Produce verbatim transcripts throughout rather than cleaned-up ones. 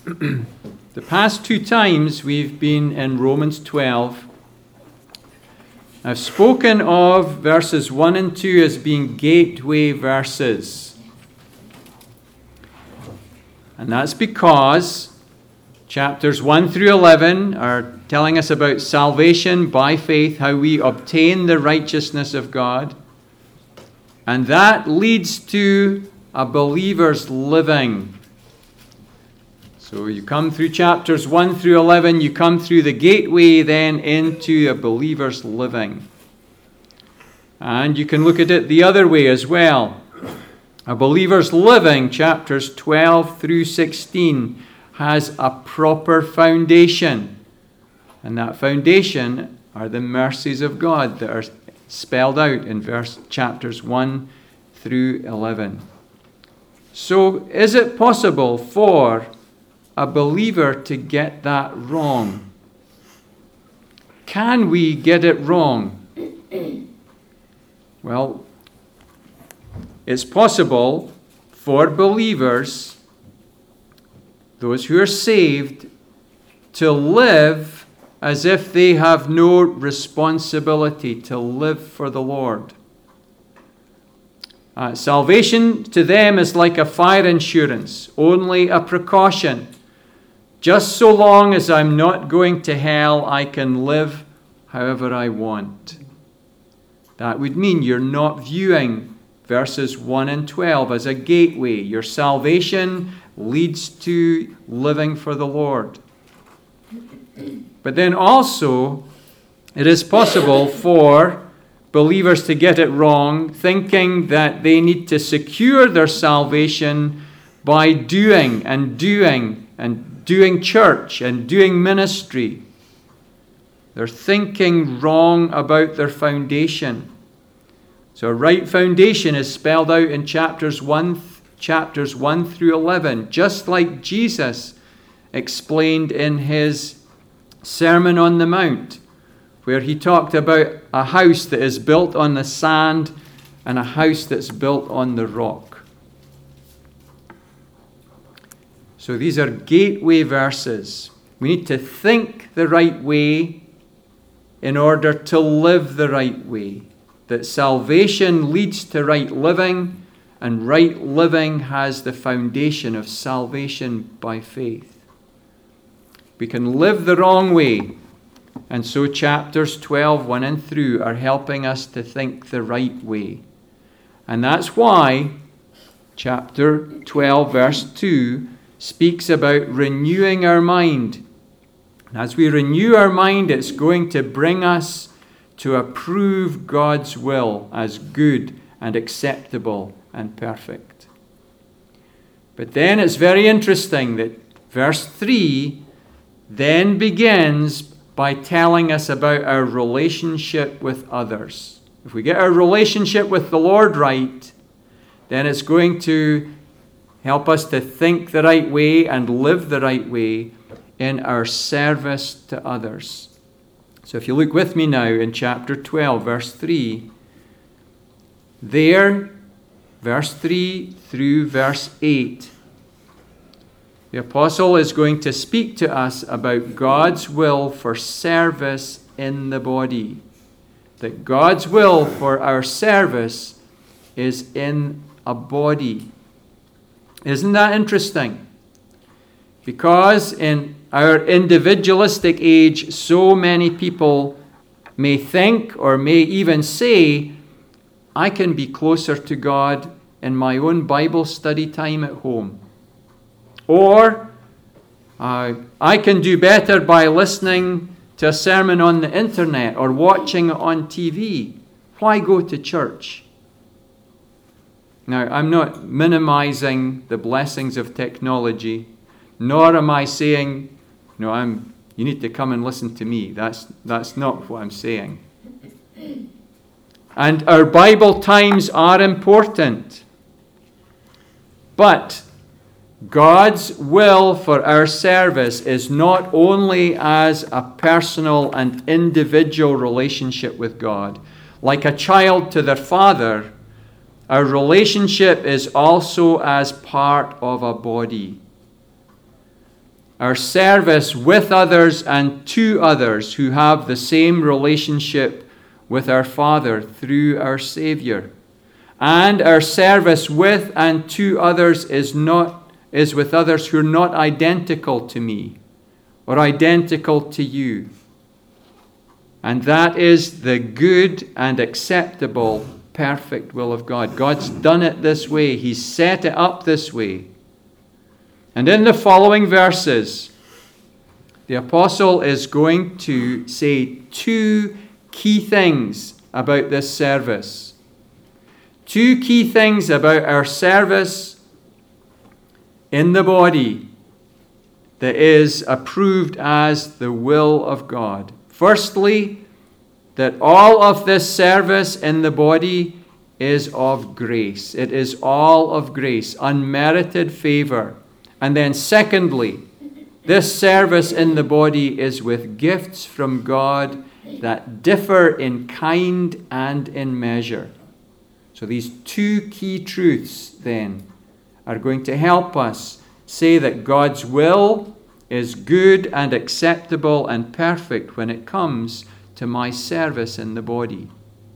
The past two times we've been in Romans twelve. I've spoken of verses one and two as being gateway verses. And that's because chapters one through eleven are telling us about salvation by faith, how we obtain the righteousness of God. And that leads to a believer's living. So you come through chapters one through eleven, you come through the gateway then into a believer's living. And you can look at it the other way as well. A believer's living, chapters twelve through sixteen, has a proper foundation. And that foundation are the mercies of God that are spelled out in verse chapters one through eleven. So is it possible for a believer to get that wrong? Can we get it wrong? Well, it's possible for believers, those who are saved, to live as if they have no responsibility to live for the Lord. Uh, salvation to them is like a fire insurance, only a precaution. Just so long as I'm not going to hell, I can live however I want. That would mean you're not viewing verses one and twelve as a gateway. Your salvation leads to living for the Lord. But then also, it is possible for believers to get it wrong, thinking that they need to secure their salvation by doing and doing and doing church and doing ministry. They're thinking wrong about their foundation. So a right foundation is spelled out in chapters one, chapters one through eleven, just like Jesus explained in his Sermon on the Mount, where he talked about a house that is built on the sand and a house that's built on the rock. So these are gateway verses. We need to think the right way in order to live the right way. That salvation leads to right living, and right living has the foundation of salvation by faith. We can live the wrong way, and so chapters twelve, one and through are helping us to think the right way. And that's why chapter twelve, verse two, speaks about renewing our mind. And as we renew our mind, it's going to bring us to approve God's will as good and acceptable and perfect. But then it's very interesting that verse three then begins by telling us about our relationship with others. If we get our relationship with the Lord right, then it's going to help us to think the right way and live the right way in our service to others. So if you look with me now in chapter twelve, verse three, there, verse three through verse eight, the apostle is going to speak to us about God's will for service in the body. That God's will for our service is in a body. Isn't that interesting? Because in our individualistic age, so many people may think or may even say, I can be closer to God in my own Bible study time at home. Or uh, I can do better by listening to a sermon on the internet or watching it on T V. Why go to church? Now, I'm not minimizing the blessings of technology, nor am I saying, no, I'm, you need to come and listen to me. That's, that's not what I'm saying. And our Bible times are important. But God's will for our service is not only as a personal and individual relationship with God. Like a child to their father, our relationship is also as part of a body. our service with others and to others who have the same relationship with our Father through our Savior. And our service with and to others is not is with others who are not identical to me or identical to you. And that is the good and acceptable, perfect will of God. God's done it this way. He's set it up this way. And in the following verses, the apostle is going to say two key things about this service. Two key things about our service in the body that is approved as the will of God. Firstly, that all of this service in the body is of grace. It is all of grace, unmerited favor. And then secondly, this service in the body is with gifts from God that differ in kind and in measure. So these two key truths then are going to help us say that God's will is good and acceptable and perfect when it comes to my service in the body.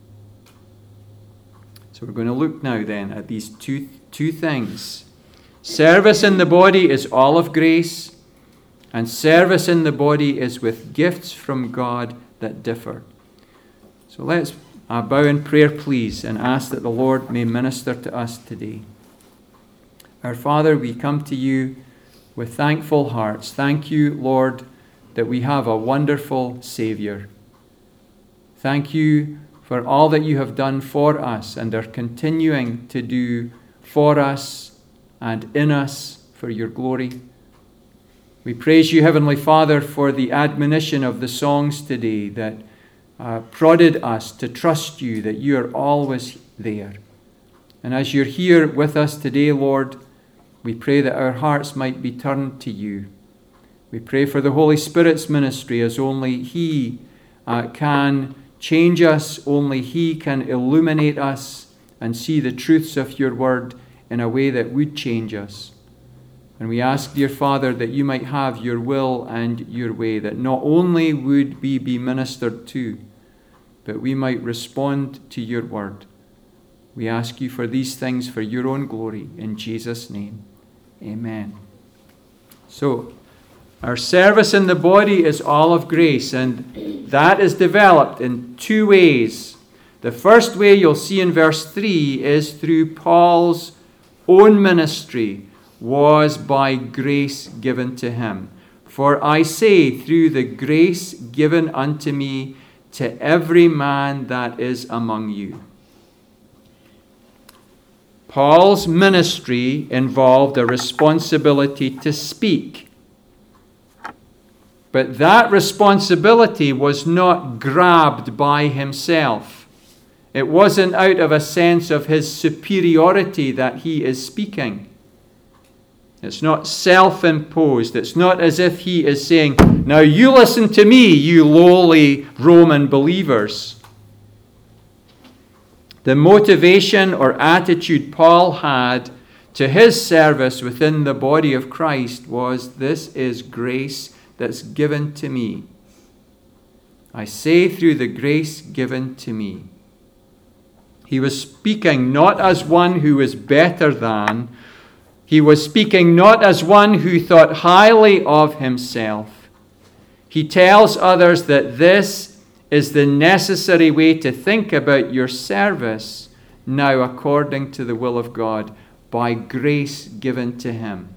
So we're going to look now then at these two, two things. Service in the body is all of grace, and service in the body is with gifts from God that differ. So let's uh, bow in prayer, please, and ask that the Lord may minister to us today. Our Father, we come to you with thankful hearts. Thank you, Lord, that we have a wonderful Savior. Thank you for all that you have done for us and are continuing to do for us and in us for your glory. We praise you, Heavenly Father, for the admonition of the songs today that uh, prodded us to trust you, that you are always there. And as you're here with us today, Lord, we pray that our hearts might be turned to you. We pray for the Holy Spirit's ministry, as only He uh, can change us, only He can illuminate us and see the truths of your word in a way that would change us. And we ask, dear Father, that you might have your will and your way, that not only would we be ministered to, but we might respond to your word. We ask you for these things for your own glory. In Jesus' name, amen. So, our service in the body is all of grace, and that is developed in two ways. The first way you'll see in verse three is through Paul's own ministry was by grace given to him. For I say, through the grace given unto me, to every man that is among you. Paul's ministry involved a responsibility to speak. But that responsibility was not grabbed by himself. It wasn't out of a sense of his superiority that he is speaking. It's not self-imposed. It's not as if he is saying, now you listen to me, you lowly Roman believers. The motivation or attitude Paul had to his service within the body of Christ was, this is grace that's given to me. I say through the grace given to me. He was speaking not as one who was better than. He was speaking not as one who thought highly of himself. He tells others that this is the necessary way to think about your service now according to the will of God, by grace given to him.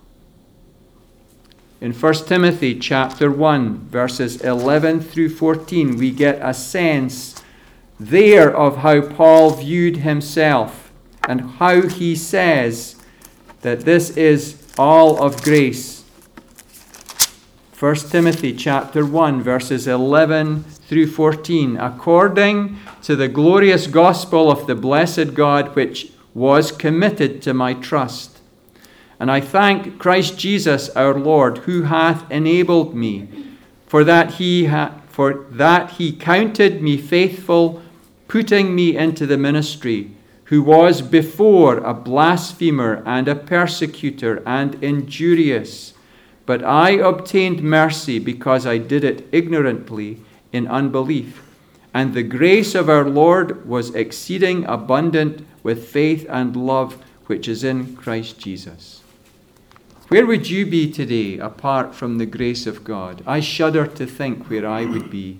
In First Timothy chapter one, verses eleven through fourteen, we get a sense there of how Paul viewed himself and how he says that this is all of grace. First Timothy chapter one, verses eleven through fourteen. According to the glorious gospel of the blessed God, which was committed to my trust. And I thank Christ Jesus our Lord, who hath enabled me, for that he ha- for that he counted me faithful, putting me into the ministry, who was before a blasphemer and a persecutor and injurious, but I obtained mercy because I did it ignorantly in unbelief. And the grace of our Lord was exceeding abundant with faith and love which is in Christ Jesus. Where would you be today apart from the grace of God? I shudder to think where I would be.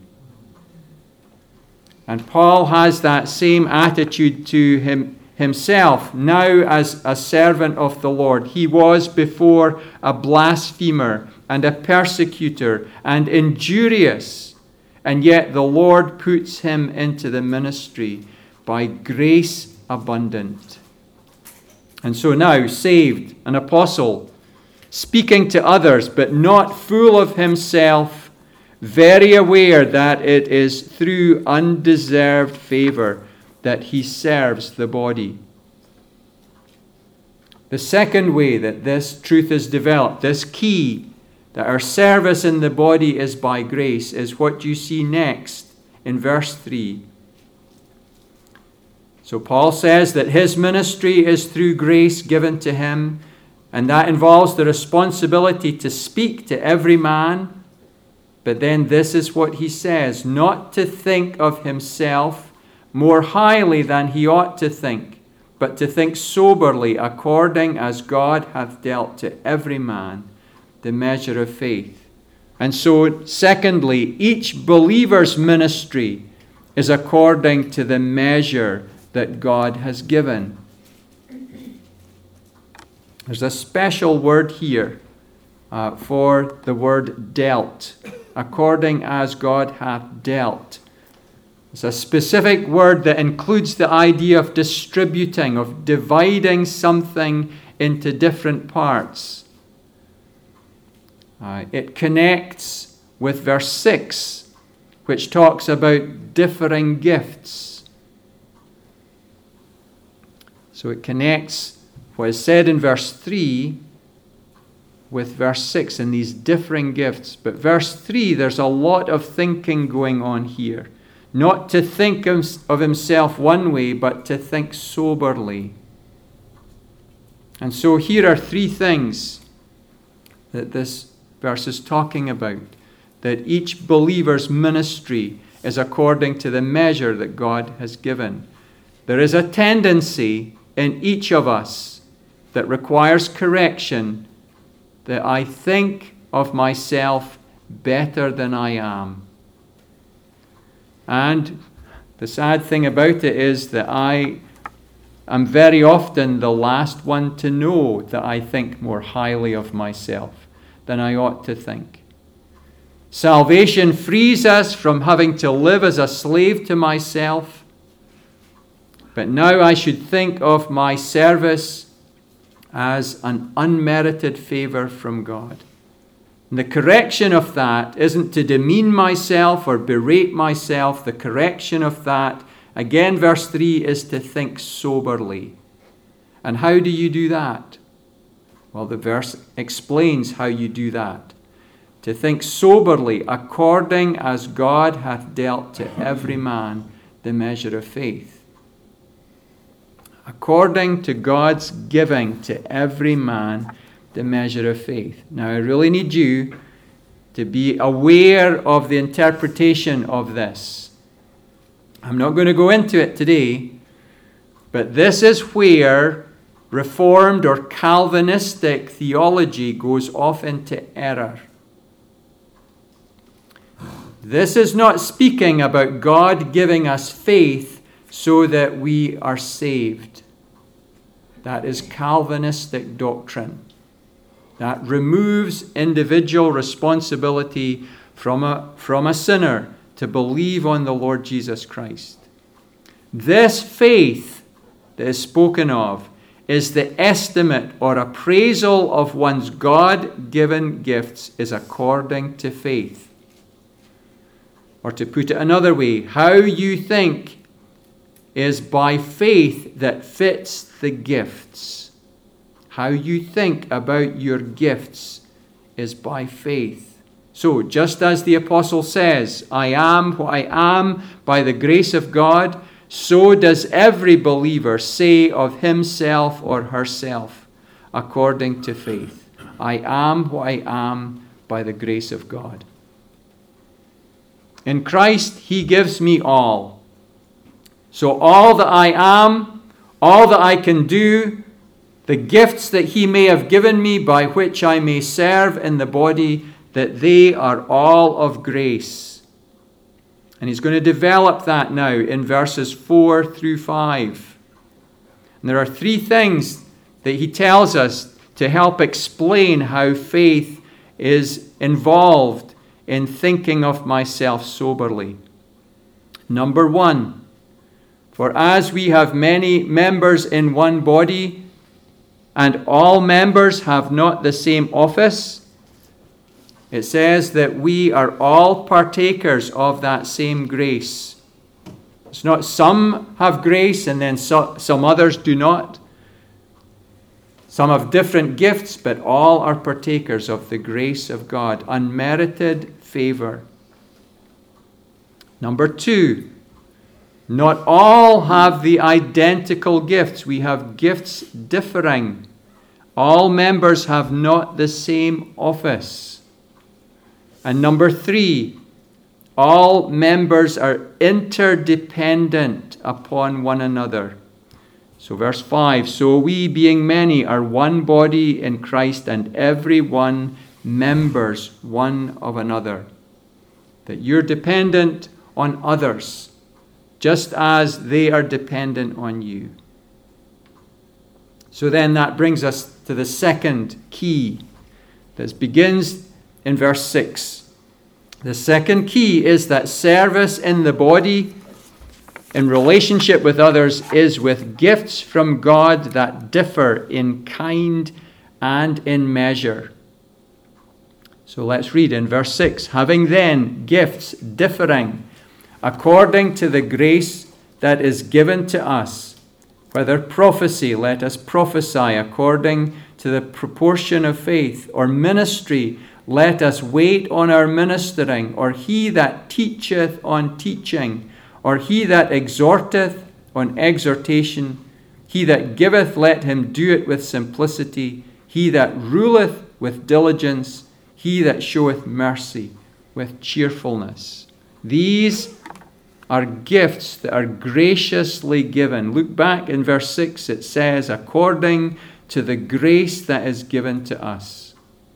And Paul has that same attitude to him himself now as a servant of the Lord. He was before a blasphemer and a persecutor and injurious, and yet the Lord puts him into the ministry by grace abundant. And so now, saved, an apostle, speaking to others, but not full of himself, very aware that it is through undeserved favor that he serves the body. The second way that this truth is developed, this key that our service in the body is by grace, is what you see next in verse three. So Paul says that his ministry is through grace given to him, and that involves the responsibility to speak to every man. But then this is what he says, not to think of himself more highly than he ought to think, but to think soberly, according as God hath dealt to every man the measure of faith. And so, secondly, each believer's ministry is according to the measure that God has given. There's a special word here uh, for the word dealt, according as God hath dealt. It's a specific word that includes the idea of distributing, of dividing something into different parts. Uh, it connects with verse six, which talks about differing gifts. So it connects what is said in verse three with verse six in these differing gifts. But verse three, there's a lot of thinking going on here. Not to think of himself one way, but to think soberly. And so here are three things that this verse is talking about. That each believer's ministry is according to the measure that God has given. There is a tendency in each of us that requires correction, that I think of myself better than I am. And the sad thing about it is that I am very often the last one to know that I think more highly of myself than I ought to think. Salvation frees us from having to live as a slave to myself. But now I should think of my service as an unmerited favor from God. And the correction of that isn't to demean myself or berate myself. The correction of that, again, verse three, is to think soberly. And how do you do that? Well, the verse explains how you do that. To think soberly, according as God hath dealt to every man the measure of faith. According to God's giving to every man the measure of faith. Now, I really need you to be aware of the interpretation of this. I'm not going to go into it today, but this is where Reformed or Calvinistic theology goes off into error. This is not speaking about God giving us faith so that we are saved. That is Calvinistic doctrine. That removes individual responsibility from a, from a sinner to believe on the Lord Jesus Christ. This faith that is spoken of is the estimate or appraisal of one's God-given gifts is according to faith. Or to put it another way, how you think is by faith that fits the gifts. How you think about your gifts is by faith. So, just as the apostle says, I am what I am by the grace of God, so does every believer say of himself or herself according to faith. I am what I am by the grace of God. In Christ, he gives me all. So all that I am, all that I can do, the gifts that he may have given me by which I may serve in the body, that they are all of grace. And he's going to develop that now in verses four through five. And there are three things that he tells us to help explain how faith is involved in thinking of myself soberly. Number one, for as we have many members in one body, and all members have not the same office, it says that we are all partakers of that same grace. It's not some have grace and then so, some others do not. Some have different gifts, but all are partakers of the grace of God, unmerited favor. Number two, not all have the identical gifts. We have gifts differing. All members have not the same office. And number three, all members are interdependent upon one another. So verse five, so we being many are one body in Christ, and every one members one of another. That you're dependent on others, just as they are dependent on you. So then that brings us to the second key that begins in verse six. The second key is that service in the body in relationship with others is with gifts from God that differ in kind and in measure. So let's read in verse six. Having then gifts differing according to the grace that is given to us, whether prophecy, let us prophesy according to the proportion of faith, or ministry, let us wait on our ministering, or he that teacheth on teaching, or he that exhorteth on exhortation, he that giveth, let him do it with simplicity, he that ruleth with diligence, he that showeth mercy with cheerfulness. These are gifts that are graciously given. Look back in verse six, it says, according to the grace that is given to us.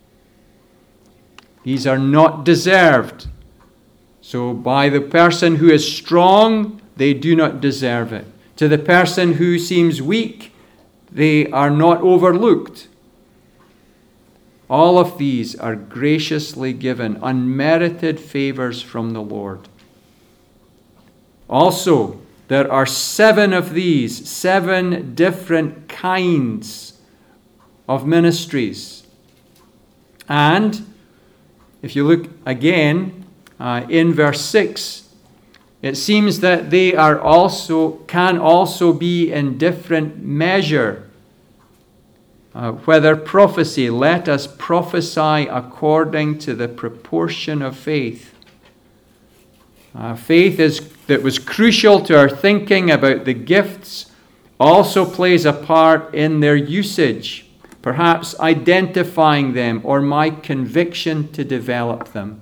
These are not deserved. So by the person who is strong, they do not deserve it. To the person who seems weak, they are not overlooked. All of these are graciously given, unmerited favors from the Lord. Also, there are seven of these, seven different kinds of ministries. And if you look again, Uh, in verse six, it seems that they are also can also be in different measure. Uh, whether prophecy, let us prophesy according to the proportion of faith. Uh, faith is that was crucial to our thinking about the gifts also plays a part in their usage, perhaps identifying them or my conviction to develop them.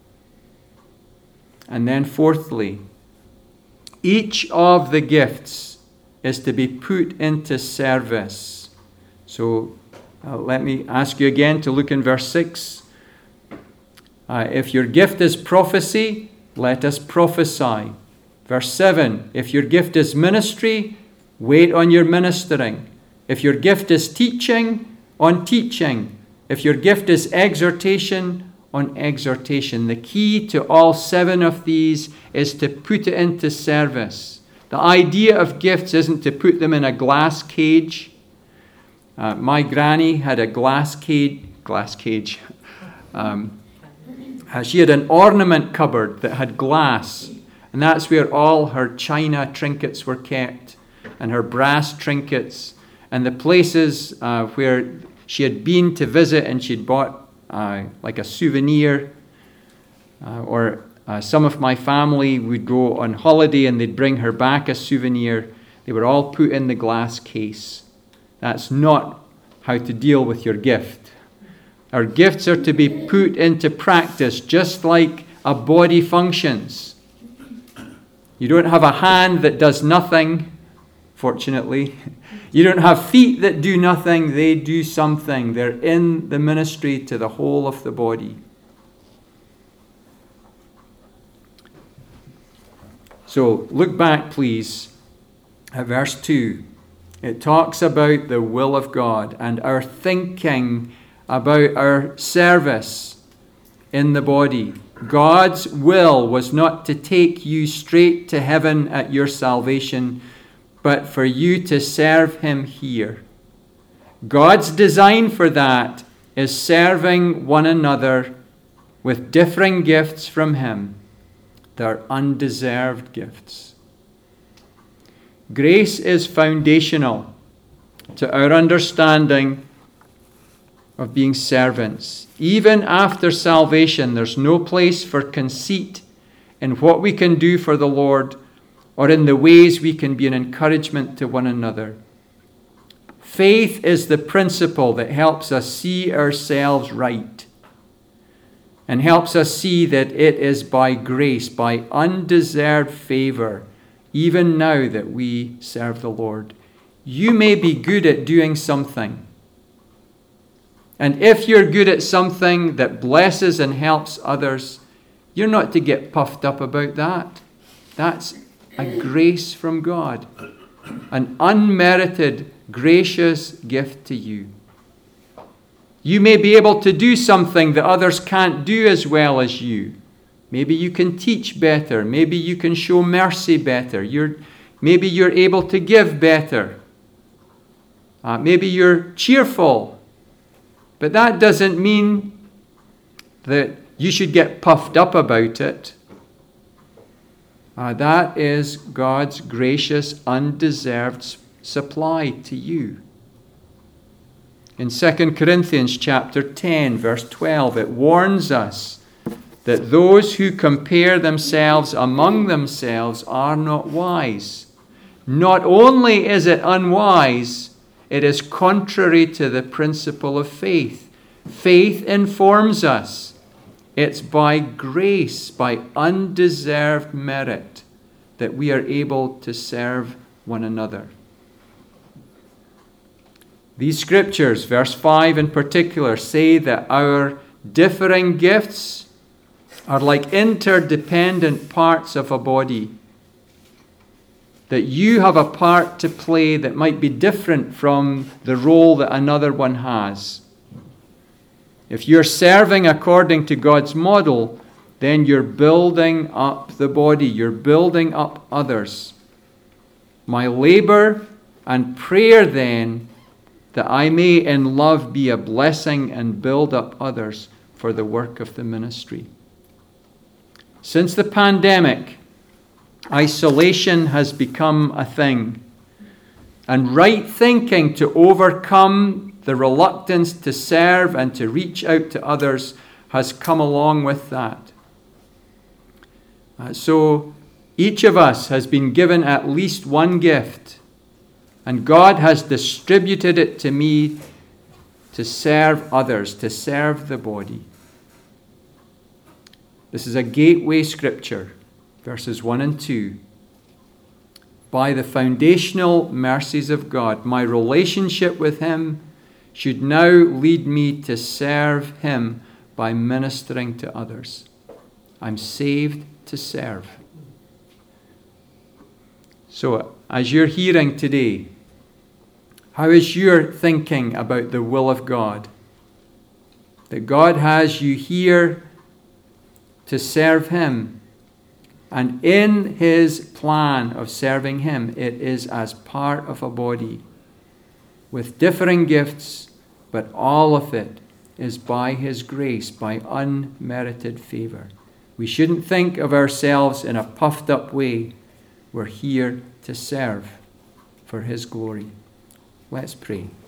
And then fourthly, each of the gifts is to be put into service. So uh, let me ask you again to look in verse six. Uh, if your gift is prophecy, let us prophesy. Verse seven, if your gift is ministry, wait on your ministering. If your gift is teaching, on teaching. If your gift is exhortation, on exhortation. The key to all seven of these is to put it into service. The idea of gifts isn't to put them in a glass cage. Uh, my granny had a glass cage. Glass cage. Um, uh, she had an ornament cupboard that had glass, and that's where all her china trinkets were kept, and her brass trinkets, and the places uh, where she had been to visit, and she'd bought Uh, like a souvenir, uh, or uh, some of my family would go on holiday and they'd bring her back a souvenir. They were all put in the glass case. That's not how to deal with your gift. Our gifts are to be put into practice just like a body functions. You don't have a hand that does nothing, fortunately. You don't have feet that do nothing. They do something. They're in the ministry to the whole of the body. So look back, please, at verse two. It talks about the will of God and our thinking about our service in the body. God's will was not to take you straight to heaven at your salvation, but for you to serve him here. God's design for that is serving one another with differing gifts from him. They're undeserved gifts. Grace is foundational to our understanding of being servants. Even after salvation, there's no place for conceit in what we can do for the Lord or in the ways we can be an encouragement to one another. Faith is the principle that helps us see ourselves right and helps us see that it is by grace, by undeserved favor, even now that we serve the Lord. You may be good at doing something. And if you're good at something that blesses and helps others, you're not to get puffed up about that. That's a grace from God, an unmerited, gracious gift to you. You may be able to do something that others can't do as well as you. Maybe you can teach better. Maybe you can show mercy better. You're, maybe you're able to give better. Uh, maybe you're cheerful. But that doesn't mean that you should get puffed up about it. Uh, that is God's gracious, undeserved supply to you. In Second Corinthians chapter ten, verse twelve, it warns us that those who compare themselves among themselves are not wise. Not only is it unwise, it is contrary to the principle of faith. Faith informs us. It's by grace, by undeserved merit, that we are able to serve one another. These scriptures, verse five in particular, say that our differing gifts are like interdependent parts of a body. That you have a part to play that might be different from the role that another one has. If you're serving according to God's model, then you're building up the body. You're building up others. My labor and prayer then, that I may in love be a blessing and build up others for the work of the ministry. Since the pandemic, isolation has become a thing. And right thinking to overcome the reluctance to serve and to reach out to others has come along with that. Uh, so each of us has been given at least one gift, and God has distributed it to me to serve others, to serve the body. This is a gateway scripture, verses one and two. By the foundational mercies of God, my relationship with him should now lead me to serve him by ministering to others. I'm saved to serve. So, as you're hearing today, how is your thinking about the will of God? That God has you here to serve him. And in his plan of serving him, it is as part of a body with differing gifts, but all of it is by his grace, by unmerited favor. We shouldn't think of ourselves in a puffed up way. We're here to serve for his glory. Let's pray.